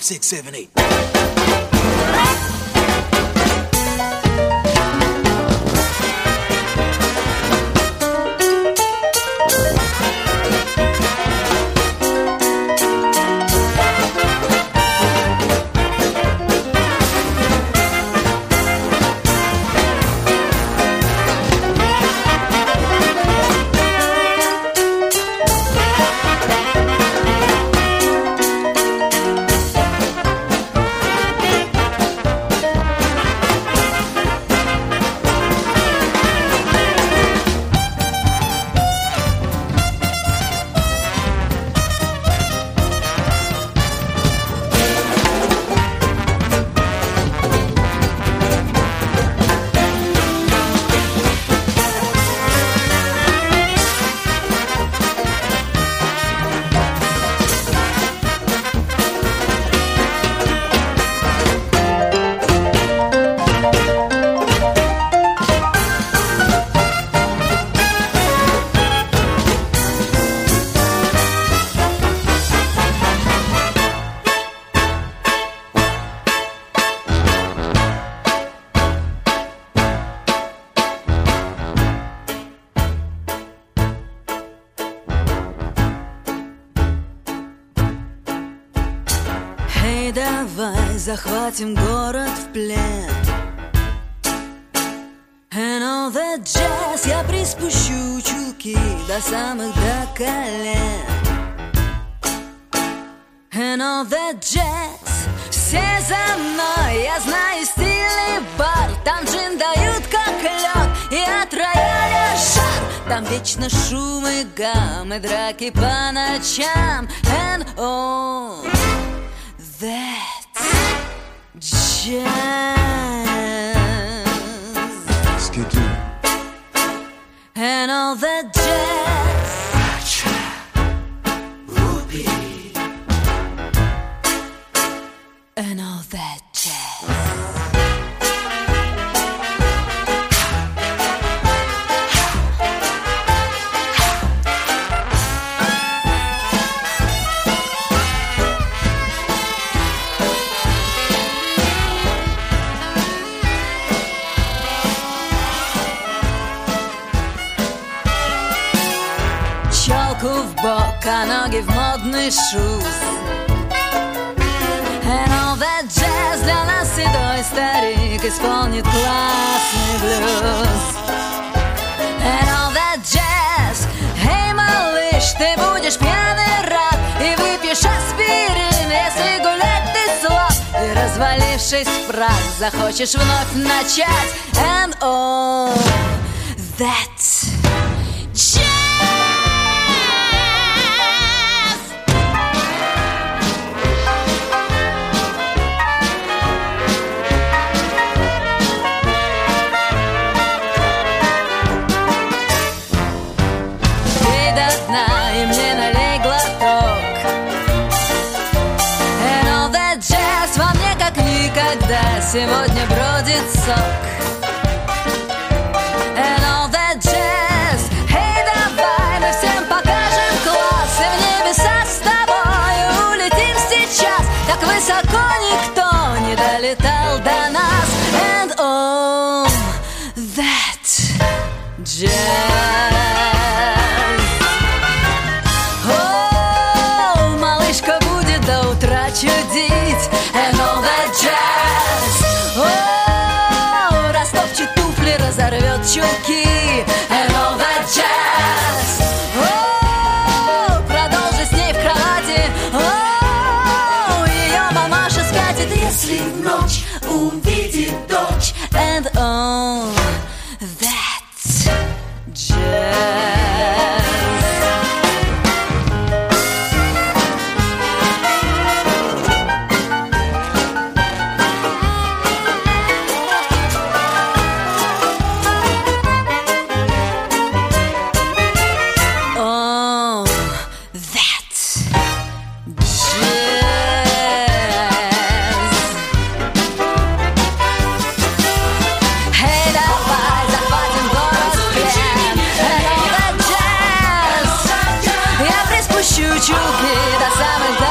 6, 7, 8. Давай захватим город в плен. And all that jazz, я приспущу чулки до самых до колен. And all that jazz, все за мной, я знаю стильный бар. Там джин дают как лед и от рояля жар. Там вечно шум и гам и драки по ночам. And all that's jazz. Skidoo. And all that jazz. Whoopee. And all that jazz. В бок, а ноги в модный шуз. And all that jazz, для нас седой старик исполнит классный блюз. And all that jazz, эй, малыш, ты будешь пьяный рад и выпьешь аспирин, если гулять ты слаб. И развалившись в прах, захочешь вновь начать. And all that jazz. И мне налей глоток. And all that jazz во мне как никогда сегодня бродит сок. And all that jazz, эй, давай мы всем покажем класс. И в небеса с тобой улетим сейчас. Так высоко никто не долетал до нас. And all that jazz. Чудить. And all that jazz. О, растопчет туфли, разорвет чулки. And all that jazz. О, продолжи с ней в кровати. О, ее мамаша скатит, если в ночь увидит дочь. And all that jazz. Чулки до самых